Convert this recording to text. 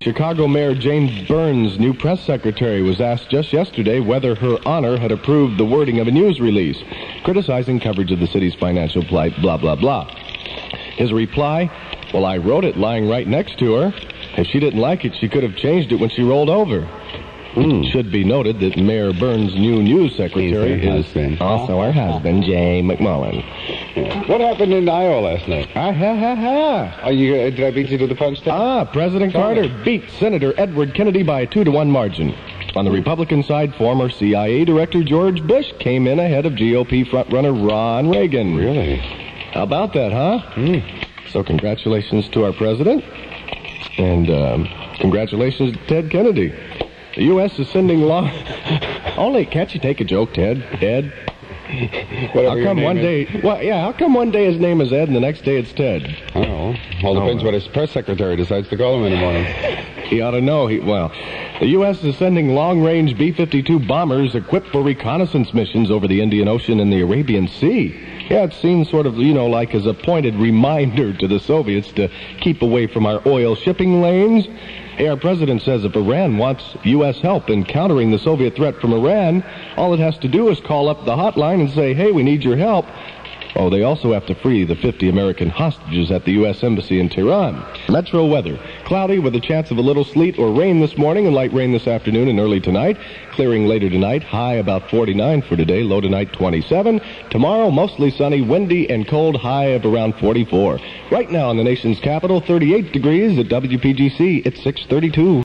Chicago Mayor Jane Burns' new press secretary was asked just yesterday whether Her Honor had approved the wording of a news release, criticizing coverage of the city's financial plight, blah, blah, blah. His reply, well, I wrote it lying right next to her. If she didn't like it, she could have changed it when she rolled over. Should be noted that Mayor Burns' new news secretary is also her husband, Jay McMullen. What happened in Iowa last night? Did I beat you to the punch? President Carter beat Senator Edward Kennedy by a 2-1 margin. On the Republican side, former CIA Director George Bush came in ahead of GOP frontrunner Ron Reagan. Really? How about that, huh? So congratulations to our president, and congratulations to Ted Kennedy. The U.S. is sending long... Can't you take a joke, Ted? Ed? How come one day his name is Ed and the next day it's Ted? Depends what his press secretary decides to call him in the morning. He ought to know. The U.S. is sending long-range B-52 bombers equipped for reconnaissance missions over the Indian Ocean and the Arabian Sea. Yeah, it seems sort of, like as a pointed reminder to the Soviets to keep away from our oil shipping lanes. Hey, our president says if Iran wants U.S. help in countering the Soviet threat from Iran, all it has to do is call up the hotline and say, hey, we need your help. Oh, they also have to free the 50 American hostages at the U.S. Embassy in Tehran. Metro weather. Cloudy with a chance of a little sleet or rain this morning and light rain this afternoon and early tonight. Clearing later tonight. High about 49 for today. Low tonight 27. Tomorrow, mostly sunny, windy, and cold. High of around 44. Right now in the nation's capital, 38 degrees at WPGC. It's 6:32.